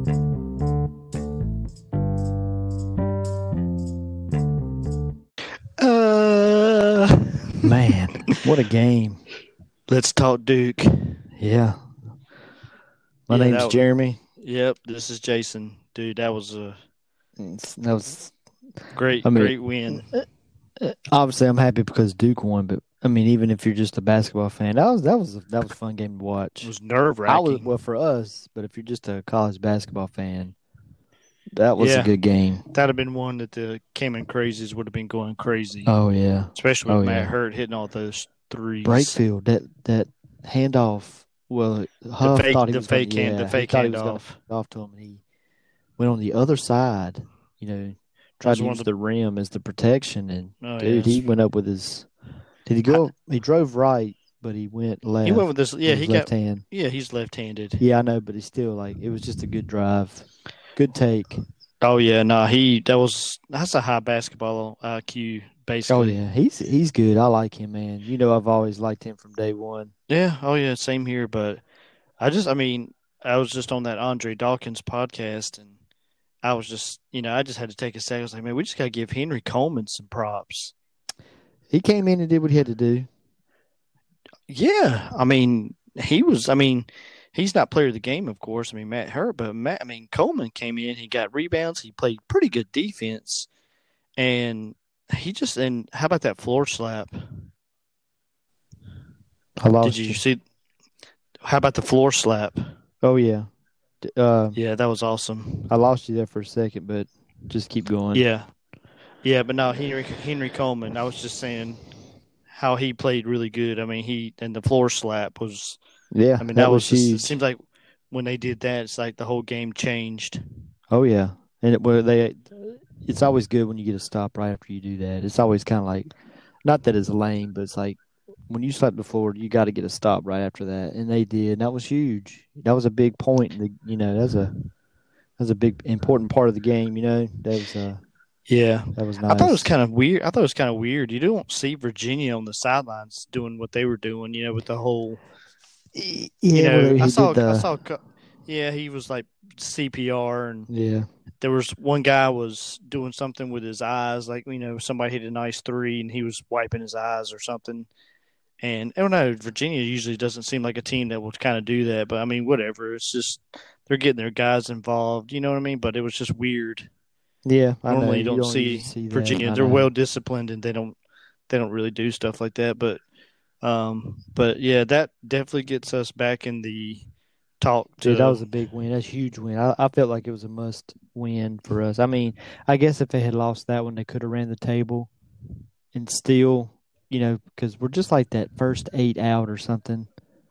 Man, what a game. Let's talk Duke. Yeah. My Yeah, name's Jeremy. yep, this is Jason. Dude, that was a That was, I mean, great win. obviously I'm happy because Duke won, but I mean, even if you're just a basketball fan, that was a fun game to It watch. was nerve I was wracking. well for us, but if you're just a college basketball fan, that was a Yeah, good game. that'd have been one that the Cayman Crazies would have been going crazy, Oh yeah, especially with oh Matt yeah. Hurt hitting all those threes. Breakfield, that handoff. Well, Huff thought he The was going to. the Yeah, he fake thought he was going to handoff. hand off to him, and he went on the other side. You know, That tried was to one use of the rim as the protection, and oh yeah, dude, he went up with his. Did he go? He drove right, but he went he went left with this. Yeah, with he his got left hand. yeah, he's left-handed. Yeah, I know, but it's still like it was just a good drive, good take. Oh yeah, that's a high basketball IQ Oh basically. yeah, he's good. I like him, man. You know, I've always liked him from day one. Yeah, oh yeah, same here. But I mean, I was just on that Andre Dawkins podcast, and I was just, I just had to take a second. I was like, man, we just got to give Henry Coleman some props. He came in and did what he had to do. Yeah, I mean, he's not player of the game, of course. I mean, Matt Hurt, but Coleman came in, he got rebounds, he played pretty good defense, and and how about that floor slap? I Did lost you you. see? How about the floor slap? Oh yeah, Yeah, that was awesome. I lost you there for a second, but just keep going. Yeah, yeah, but no, Henry Coleman. I was just saying how he played really good. I mean, he and the floor slap was. Yeah, I mean, that that was was just. It huge. seems like when they did that, it's like the whole game changed. Oh yeah, and it's always good when you get a stop right after you do that. It's always kind of like, not that it's lame, but it's like when you slap the floor, you got to get a stop right after that, and they did. And that was huge. That was a big point. That's a big important part of the game. Yeah, that was I thought it was nice. kind of weird. I thought it was kind of weird. You don't see Virginia on the sidelines doing what they were doing. With the whole. Yeah, well, he did I the saw. Yeah, he was like CPR, and yeah. there was one guy was doing something with his eyes, like somebody hit a nice three, and he was wiping his eyes or something. And I don't know, Virginia usually doesn't seem like a team that will kind of do that, but I mean, whatever. It's just they're getting their guys involved. You know what I mean? But it was just weird. Yeah, I know. Normally, you You don't don't usually see see that. Virginia. I They're know. well disciplined, and they don't really do stuff like that. But yeah, that definitely gets us back in the talk Dude, that to. was a big win. That's a huge win. I felt like it was a must win for us. I mean, I guess if they had lost that one, they could have ran the table and still, because we're just like that first 8 out or something.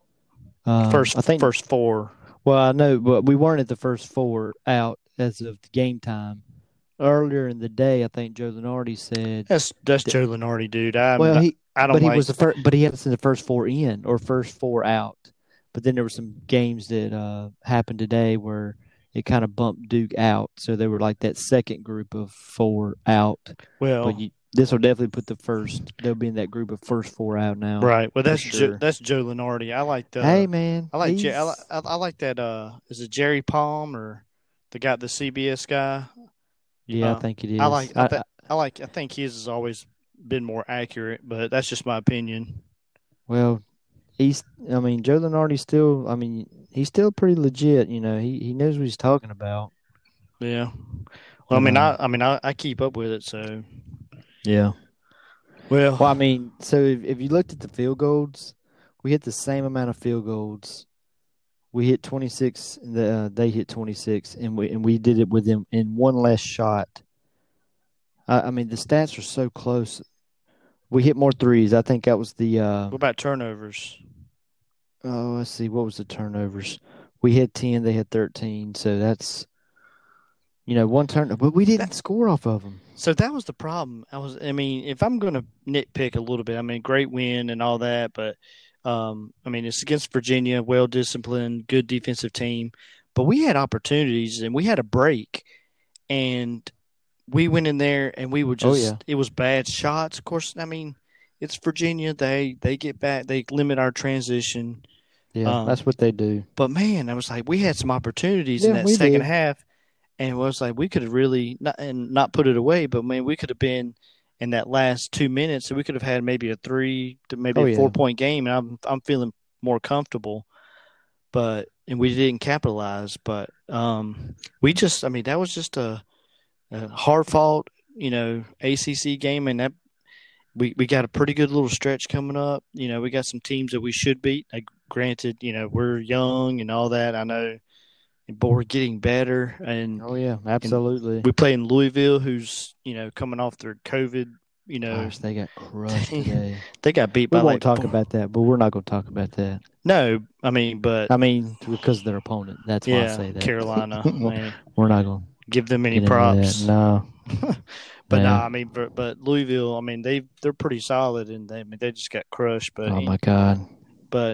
I think. First four. Well, I know, but we weren't at the first 4 out as of the game time. Earlier in the day, I think Joe Lenardi said. That's Joe Lenardi, dude. Well, I don't but he like. was the first, but he had us in the first 4 in or first 4 out. But then there were some games that happened today where it kind of bumped Duke out, so they were like that second group of 4 out. But Well, this will definitely put the first. They'll be in that group of first 4 out now right. Well, for sure. That's Joe Lenardi. Hey man, I like that. Is it Jerry Palm or the CBS guy? yeah, I Uh, think it is. I think his has always been more accurate, but that's just my opinion. Well, I mean, Joe Lenardi's still. I mean, he's still pretty legit. He knows what he's talking about. Yeah. Well, But I keep up with it, so yeah. Well, I well, mean, so if you looked at the field goals, we hit the same amount of field goals. We hit 26, and they hit 26, and we did it with them in one less shot. I mean, the stats are so close. We hit more threes. I think that was the. what about turnovers? Oh, let's see. What was the turnovers? We had 10. They had 13. So that's one turn, but we didn't score off of them. So that was the problem. I mean, if I'm going to nitpick a little bit, I mean, great win and all that, but I mean, it's against Virginia, well disciplined, good defensive team, but we had opportunities and we had a break, and we went in there and we were Oh yeah. just it was bad shots. Of course, I mean, it's Virginia. They get back. They limit our transition. Yeah, that's what they do. But man, I was like, we had some opportunities in Yeah, that we second did. half, and it was like we could have really not put it away, but man, we could have been in that last 2 minutes, so we could have had maybe a 3 to maybe Oh a yeah. 4 point game, and I'm feeling more comfortable. But and we didn't capitalize, but we just, I mean, that was just a hard fought, ACC game, and that we got a pretty good little stretch coming up. We got some teams that we should beat. Like, granted, we're young and all that. I know, but we're getting better, and Oh yeah, and absolutely. we play in Louisville, who's coming off their COVID. Gosh, they got crushed They, today. they got beat We by won't like talk four. about that, but we're not going to talk about that. No, I mean, but I mean, because of their opponent. That's why I yeah, say that. Carolina. I mean, We're not going to give them any get into that. props. No, But nah, man. I mean, but Louisville, I mean, they're pretty solid, and they just got crushed. But Oh my God. but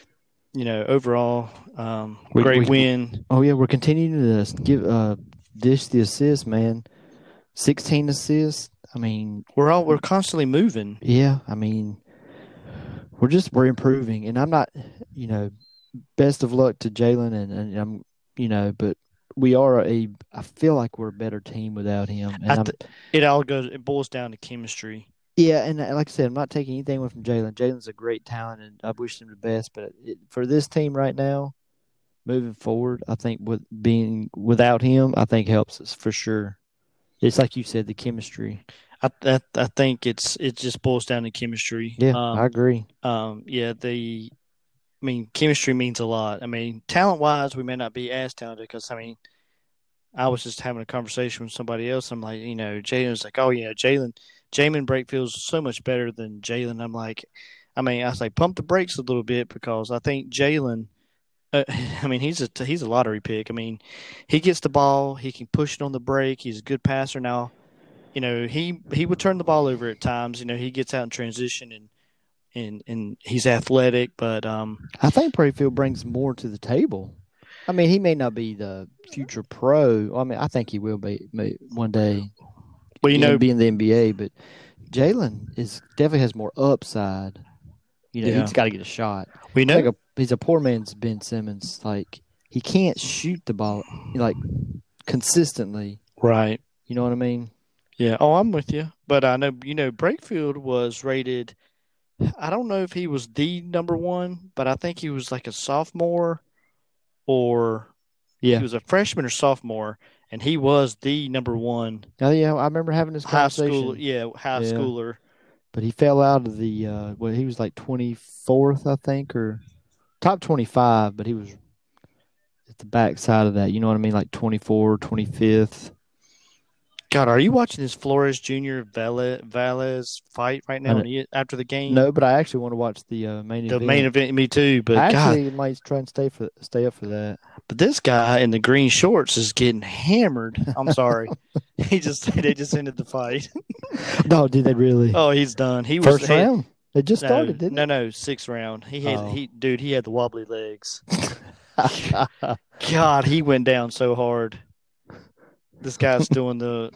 overall, We, great we, win. oh yeah, we're continuing to give Dish the assist, man. 16 assists. I mean, We're constantly moving. yeah. I mean, we're improving, and I'm not, you know, best of luck to Jalen, and I'm, but we are I feel like we're a better team without him, and It boils down to chemistry. yeah, and like I said, I'm not taking anything away from Jalen. Jalen's a great talent, and I wish him the best. But for this team right now, moving forward, I think with being without him, I think helps us for sure. It's like you said, the chemistry. I think it just boils down to chemistry. Yeah, I agree. Yeah, I mean, chemistry means a lot. I mean, talent wise, we may not be as talented because, I mean, I was just having a conversation with somebody else. I'm like, Jalen was like, oh, Jamin Breakfield's so much better than Jalen. I'm like, I mean, I was like, pump the brakes a little bit because I think Jalen, I mean, he's a lottery pick. I mean, he gets the ball, he can push it on the break. He's a good passer now. He would turn the ball over at times. He gets out in transition and he's athletic, but I think Prayfield brings more to the table. I mean, he may not be the future pro. I mean, I think he will be one day. well, Be in the NBA, but Jalen definitely has more upside. Yeah. He's got to get a shot. we know. He's a poor man's Ben Simmons. Like, he can't shoot the ball like consistently. Right. You know what I mean? Yeah. Oh, I'm with you. But I know, Breakfield was rated. I don't know if he was the number one, but I think he was like a sophomore or Yeah. he was a freshman or sophomore, and he was the number one Oh yeah, I remember having this high conversation. schooler. But he fell out of the he was like 24th, I think, or top 25, but he was at the back side of that. You know what I mean? Like 24, 25th. God, are you watching this Flores Jr. Valles fight right now after the game? No, but I actually want to watch the main event. The main event, me too. But I actually God, might try and stay up for that. but this guy in the green shorts is getting hammered. I'm sorry, they just ended the fight. No, did they really? Oh, he's done. He First round. It just started, didn't it? No, 6th round. He had the wobbly legs. God, he went down so hard. This guy's doing the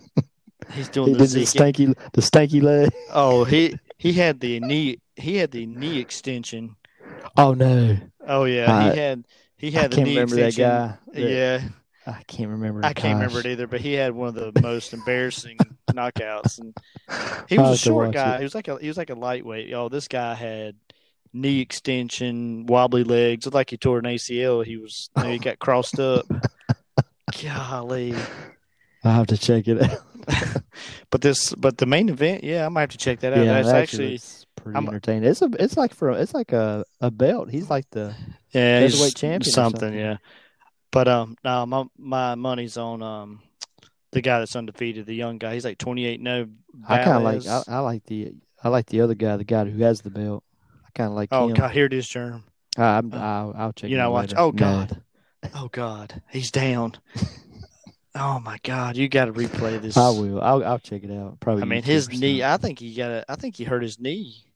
stanky leg. Oh, he had the knee extension. Oh no. Oh yeah, he had the knee remember extension. That guy. Yeah. I can't remember. I can't remember it either, but he had one of the most embarrassing knockouts, and he was a short guy. He was like a lightweight. Oh, this guy had knee extension, wobbly legs. Looked like he tore an ACL. He got crossed up. Golly. I'll have to check it out. but the main event, yeah, I might have to check that out. Yeah, That's actually pretty entertaining. It's like a belt. He's like the heavyweight champion. Something, yeah. But now my money's on the guy that's undefeated, the young guy. He's like 28-0. I kind of like I like the other guy, the guy who has the belt. I kind of like him. Oh God, here it is, Germ. I'll check. You know, watch. Later. Oh God, oh God, he's down. Oh my God, you got to replay this. I will. I'll check it out. Probably. I mean, his knee. I think he hurt his knee.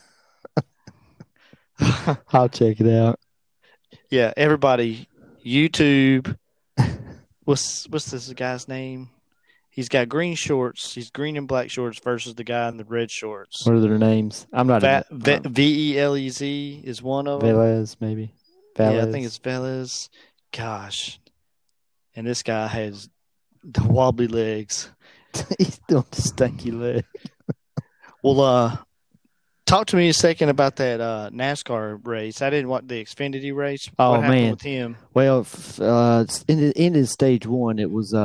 I'll check it out. Yeah, everybody, YouTube. What's this guy's name? He's got green shorts. He's green and black shorts versus the guy in the red shorts. What are their names? I'm not. Velez is one of them. Velez, maybe. Yeah, I think it's Velez. Gosh, and this guy has the wobbly legs. He's doing the stanky leg. Well, talk to me a second about that NASCAR race. I didn't want the Xfinity race. What Oh happened man. with him? Well, in the end of stage one, it was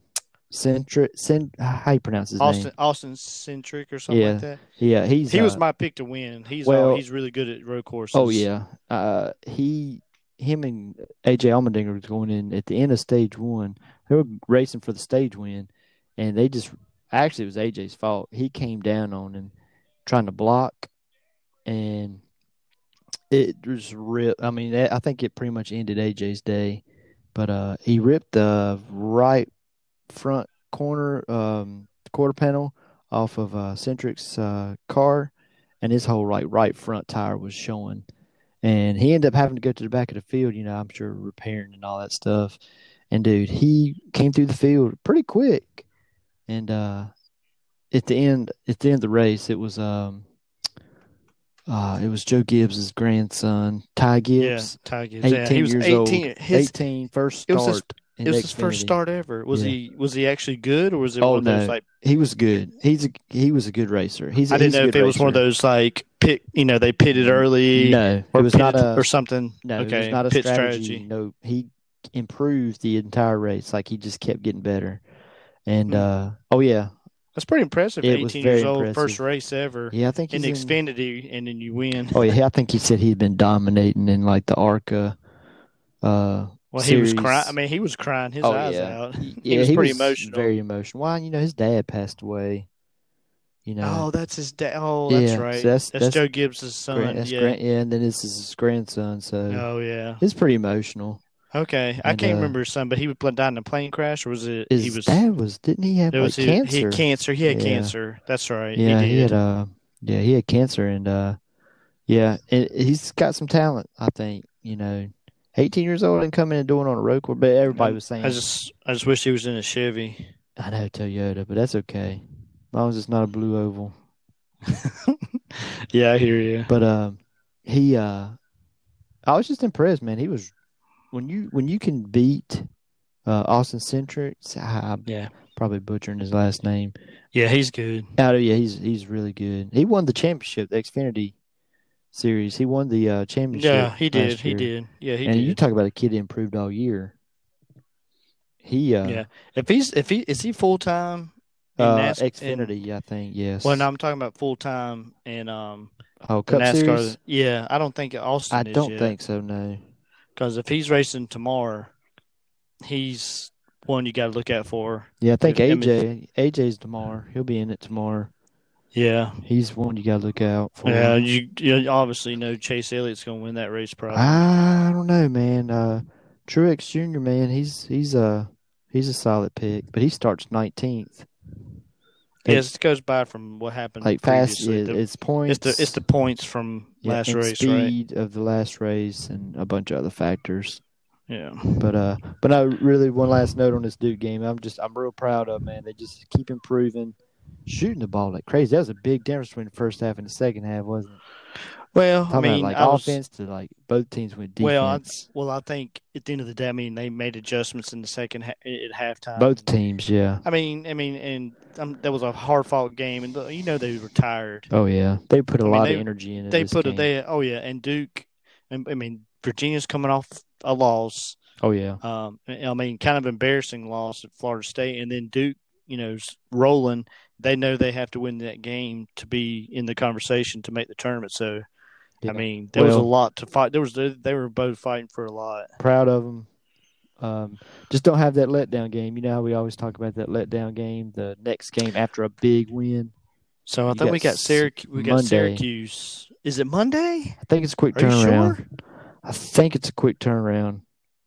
how you pronounce his name? Austin Centric or something like that. Yeah. He was my pick to win. He's really good at road courses. Oh yeah. Him and AJ Allmendinger was going in at the end of stage one. They were racing for the stage win, and they just actually it was AJ's fault. He came down on him trying to block, and it was real. I mean, I think it pretty much ended AJ's day. But he ripped the right front corner quarter panel off of Centric's car, and his whole right front tire was showing. And he ended up having to go to the back of the field, I'm sure repairing and all that stuff. And dude, he came through the field pretty quick. And at the end of the race, it was Joe Gibbs' grandson, Ty Gibbs. Yeah, Ty Gibbs. 18 he was years 18. Old. 18, first start. It was his first start ever. Was he actually good, or was it one of those like? He was good. He was a good racer. I didn't know if it was one of those like pit. They pitted early. No, or it was not a or something. No, okay, it was not a pit strategy. No, he improved the entire race. Like he just kept getting better. And oh yeah, that's pretty impressive. It 18 was years very old, impressive. first race ever. Yeah, I think in he's Xfinity, and then you win. Oh yeah, I think he said he'd been dominating in like the ARCA. Well, series. He was crying. I mean, he was crying his eyes out. Yeah, he was pretty emotional. Very emotional. Well, his dad passed away. Oh, that's his dad. Oh, that's right. So that's Joe Gibbs' son. And then this is his grandson. So. Oh yeah. It's pretty emotional. Okay, I can't remember his son, but he died in a plane crash, or was it? His dad was. Didn't he have cancer? He had cancer. He had cancer. That's right. Yeah, he did. He had cancer, and he's got some talent. I think 18 years old and coming and doing on a road course, but everybody was saying. I just wish he was in a Chevy. I know Toyota, but that's okay, as long as it's not a blue oval. Yeah, I hear you. But I was just impressed, man. He was when you can beat Austin Centric. Probably butchering his last name. Yeah, he's good. He's really good. He won the championship, the Xfinity Series. He won the championship. Yeah, he did. He did. Yeah, he did. And you talk about a kid that improved all year. Is he full time? Xfinity, I think. Yes. Well, no, I'm talking about full time in Cup NASCAR. Series? Yeah, I don't think Austin. I don't think so. No. Because if he's racing tomorrow, he's one you got to look out for. Yeah, I think AJ's tomorrow. He'll be in it tomorrow. Yeah, he's one you got to look out for. Yeah, you obviously know Chase Elliott's going to win that race. Probably. I don't know, man. Truex Jr. Man, he's a solid pick, but he starts 19th. Yes, it goes by from what happened. Like previously. fast, it's points. It's the points from last race, speed of the last race, and a bunch of other factors. Yeah, but no, really, one last note on this Duke game. I'm real proud of, man. They just keep improving, shooting the ball like crazy. That was a big difference between the first half and the second half, wasn't it? Well, offense to both teams went defense. Well, I think at the end of the day, they made adjustments in the second at halftime. Both teams, yeah. I mean, and that was a hard fought game, and they were tired. Oh yeah, they put a lot of energy in it. And Duke, Virginia's coming off a loss. Oh yeah. Kind of embarrassing loss at Florida State, and then Duke, rolling. They know they have to win that game to be in the conversation to make the tournament. So. Yeah. There was a lot to fight. They were both fighting for a lot. Proud of them. Just don't have that letdown game. You know how we always talk about that letdown game, the next game after a big win. So I think we got Syracuse. We got Syracuse. Is it Monday? I think it's a quick turnaround. Sure? I think it's a quick turnaround.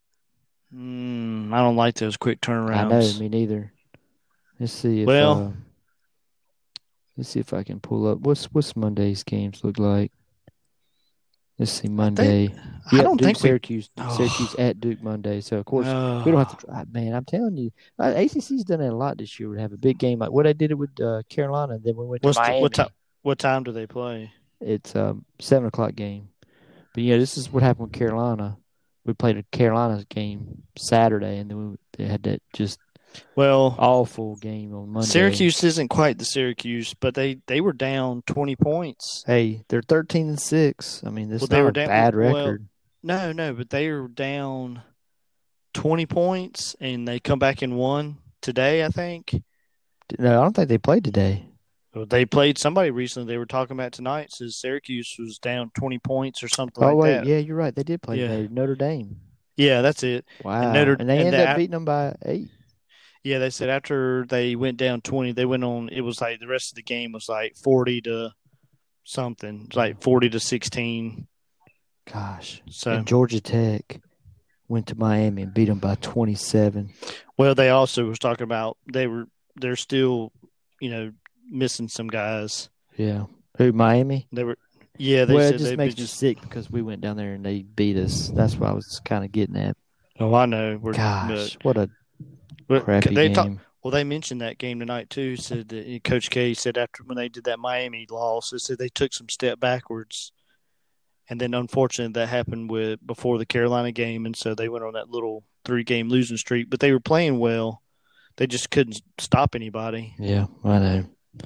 I don't like those quick turnarounds. I know, me neither. Let's see if let's see if I can pull up what's Monday's games look like. Let's see, Monday. I don't think Syracuse at Duke Monday. So of course we don't have to. Man, I'm telling you, ACC's done it a lot this year. We have a big game like what I did it with Carolina. Then we went to Miami. What time do they play? It's 7:00 game. But this is what happened with Carolina. we played a Carolina game Saturday, and then they had that just Well, awful game on Monday. Syracuse isn't quite the Syracuse, but they were down 20 points. Hey, they're 13-6. I mean, this is They not were a down. bad Well, record. no, but they were down 20 points, and they come back and won today, I think. No, I don't think they played today. Well, they played somebody recently. They were talking about tonight. Says Syracuse was down 20 points or something Oh like wait, that. yeah, you're right. They did play Yeah. today. Notre Dame. Yeah, that's it. Wow, and they ended up that, beating them by 8. Yeah, they said after they went down 20, they went on. It was like the rest of the game was like 40 to something, like 40 to 16. Gosh. So And Georgia Tech went to Miami and beat them by 27. well, they also was talking about they're still, missing some guys. Yeah. Who, Miami? They were, yeah. They Well, said it just makes me sick because we went down there and they beat us. That's what I was kind of getting at. Oh, I know. Gosh, what a but crappy game. They mentioned that game tonight too. Said that Coach K said after when they did that Miami loss, they said they took some step backwards, and then unfortunately that happened before the Carolina game, and so they went on that little 3-game losing streak. But they were playing well. They just couldn't stop anybody. Yeah, I know.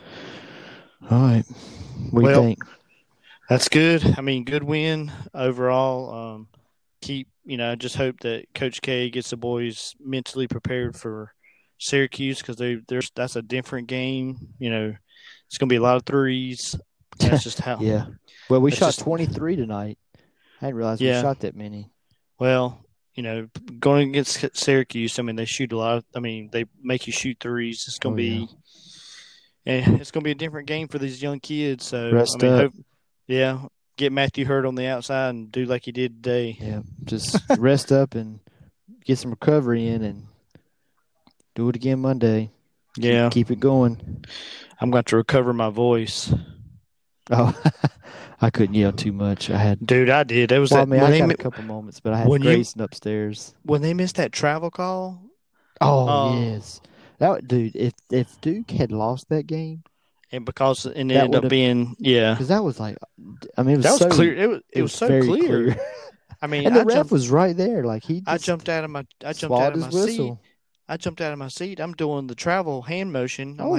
All right. What do you think? That's good. I mean, good win overall. I just hope that Coach K gets the boys mentally prepared for Syracuse because that's a different game. It's going to be a lot of threes. That's just how. Yeah. Well, we shot 23 tonight. I didn't realize we shot that many. Well, going against Syracuse, I mean, they shoot a lot. They make you shoot threes. It's going to be. And it's going to be a different game for these young kids. So, Rest up. Get Matthew Hurt on the outside and do like he did today. Yeah, just rest up and get some recovery in and do it again Monday. Keep it going. I'm going to recover my voice. Oh, I couldn't yell too much. Dude, I did. It was I had a couple moments, but I had Grayson upstairs. When they missed that travel call. Oh, yes. Dude, if Duke had lost that game, and it ended up being because that was like, I mean, was clear. It was so clear. I mean, and the ref was right there. Like I jumped out of my seat. I jumped out of my seat. I'm doing the travel hand motion. I'm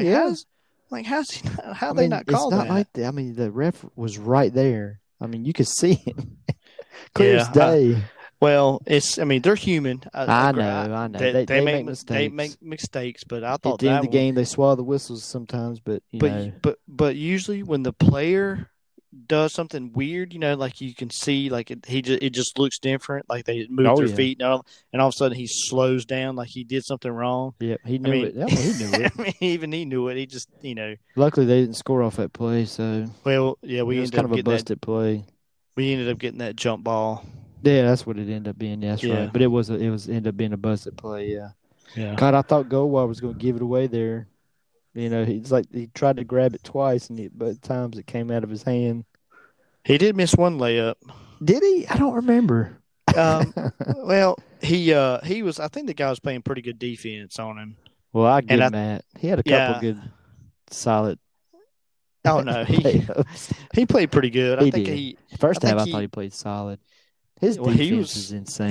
how they not call that? It's not like that. I mean, the ref was right there. I mean, you could see him clear as day. Well, they're human. I know. They make mistakes. They make mistakes, but I thought at the end of the game they swallow the whistles sometimes. But but usually when the player does something weird, like you can see, like it just looks different. Like they move their feet, and all of a sudden he slows down, like he did something wrong. Yeah, he knew it. He knew it. Even he knew it. He just, Luckily, they didn't score off that play. So well, yeah, it was kind of a busted play. We ended up getting that jump ball. Yeah, that's what it ended up being. Yeah, that's right. But it ended up being a busted play. Yeah. Yeah. God, I thought Goldwire was going to give it away there. He's like he tried to grab it twice, and both times it came out of his hand. He did miss one layup. Did he? I don't remember. Well, he was. I think the guy was playing pretty good defense on him. Well, I give him that. He had a couple good, solid. Oh no, he played pretty good. I think first half I thought he played solid. His defense is insane.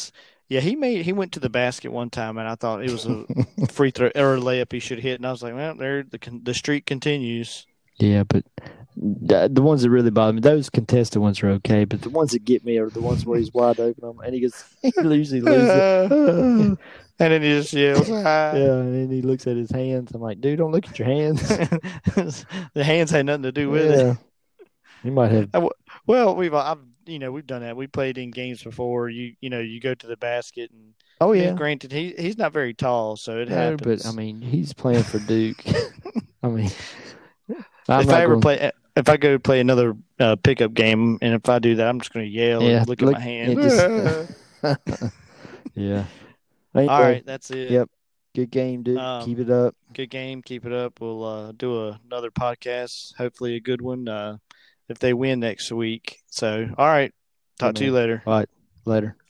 He went to the basket one time, and I thought it was a free throw or a layup he should hit, and I was like, well, there the streak continues. Yeah, but the ones that really bother me, those contested ones are okay, but the ones that get me are the ones where he's wide open, and he usually loses it. And then he just yells, yeah, and then he looks at his hands. I'm like, dude, don't look at your hands. The hands had nothing to do with it. He might have. Well, we've done that. We played in games before. You go to the basket and. Oh yeah. Granted, he's not very tall, so it happens. But I mean, he's playing for Duke. I mean, if I go play another pickup game, and if I do that, I'm just going to yell and look at my hand. Yeah. All right, that's it. Yep. Good game, dude. Keep it up. Good game. Keep it up. We'll do another podcast. Hopefully, a good one. If they win next week. So, all right. Talk to you later. All right. Later.